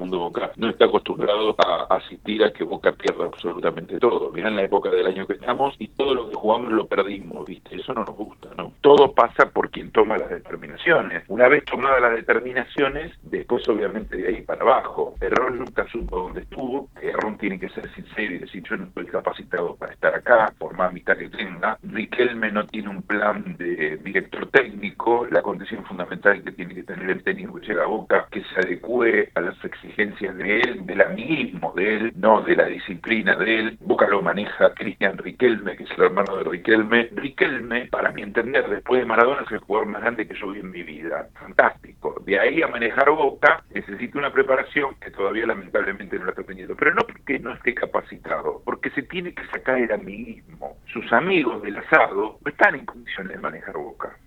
mundo Boca no está acostumbrado a asistir a que Boca pierda absolutamente todo. Mirá en la época del año que estamos y todo lo que jugamos lo perdimos, ¿viste? Eso no nos gusta, ¿no? Todo pasa por quien toma las determinaciones. Una vez tomadas las determinaciones, después obviamente de ahí para abajo. Perrón nunca supo dónde estuvo, Perrón tiene que ser sincero y decir yo no estoy capacitado para estar acá, por más mitad que tenga. Riquelme no tiene un plan de director técnico, la condición fundamental que tiene que tener el técnico que llega a Boca, que se adecue a las exigencias de él, del amiguismo de él, no de la disciplina de él. Boca lo maneja Cristian Riquelme, que es el hermano de Riquelme. Riquelme, para mi entender, después de Maradona, es el jugador más grande que yo vi en mi vida. Fantástico. De ahí a manejar Boca, necesita una preparación que todavía lamentablemente no la está teniendo. Pero no porque no esté capacitado, porque se tiene que sacar el amiguismo. Sus amigos del asado no están en condiciones de manejar Boca.